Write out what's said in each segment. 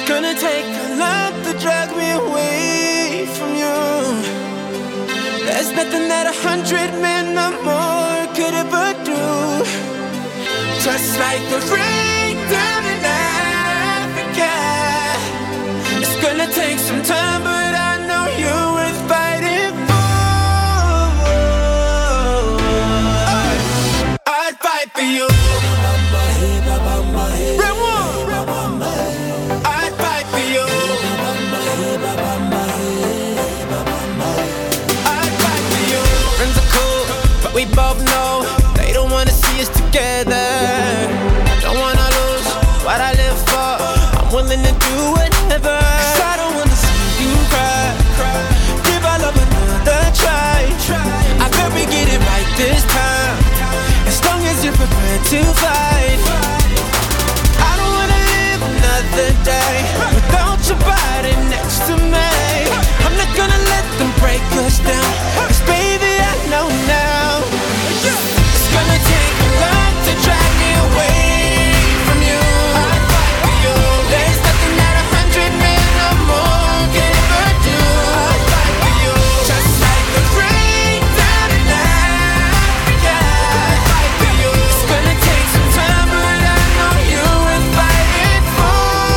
gonna take a lot to drag me away from you. There's nothing that 100 men or more could ever do. Just like the rain down in Africa. It's gonna take some time, but I know you're worth fighting for. I'd fight for you. I'd fight for you. I'd fight for you. Friends are cool, but we both know they don't wanna see us together. Don't wanna lose what I live for. I'm willing to do whatever, 'cause I don't wanna see you cry. Give our love another try. I bet we get it right this time, as long as you're prepared to fight. I don't wanna live another day without your body next to me. I'm not gonna let them break us down, 'cause baby I know now it's gonna take a lot to drag me away from you. I'd fight for you. There's nothing that 100 men or more can ever do. I'd fight for you. Just like the rain down in Africa. I'd fight for you. It's gonna take some time, but I know you're worth fighting for.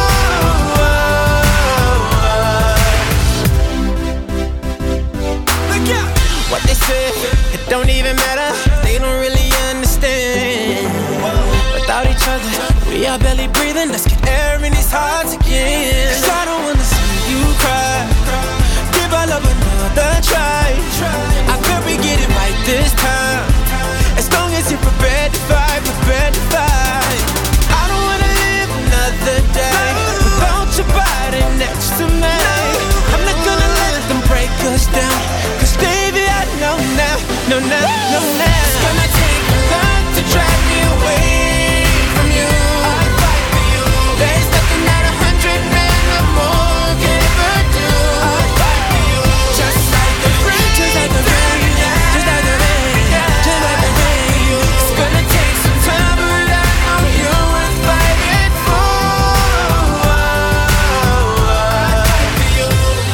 Look out! What they say, it don't even matter. They don't really understand. Without each other, we are barely breathing. Let's get air in these hearts again. 'Cause I don't wanna see you cry. Give our love another try. I bet we get it right this time, as long as you're prepared to fight, prepared to fight. I don't wanna live another day without your body next to me. I'm not gonna let them break us down, 'cause baby I know now, no now, no now. It's gonna take a lot to drag me away from you. I'd fight for you. There's nothing that 100 men or more can ever do. I'd fight for you. Just like the rain, just like the rain, just like the rain, just like the rain. It's gonna take some time, but I know you're worth fighting for. I'd fight for you.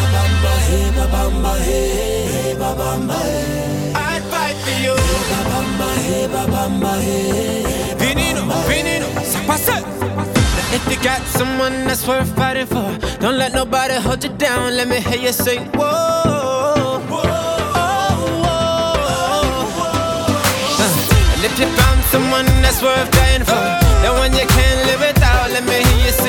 I'd fight for you. Vinino, Vinino, pasa. If you got someone that's worth fighting for, don't let nobody hold you down. Let me hear you say, whoa, and if you found someone that's worth dying for, the one you can't live without, let me hear you